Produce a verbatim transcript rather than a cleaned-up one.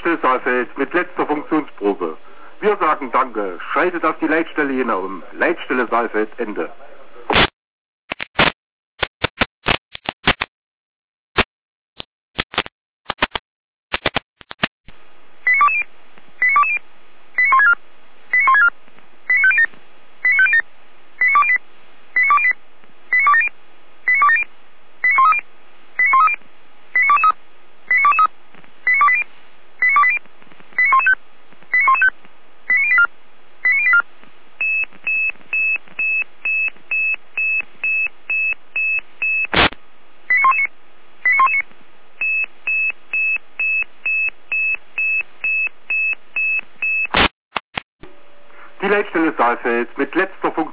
Leitstelle Saalfeld mit letzter Funktionsprobe. Wir sagen Danke. Schaltet auf die Leitstelle Jena um. Leitstelle Saalfeld, Ende. Die Leitstelle Saalfeld mit letzter Funktion.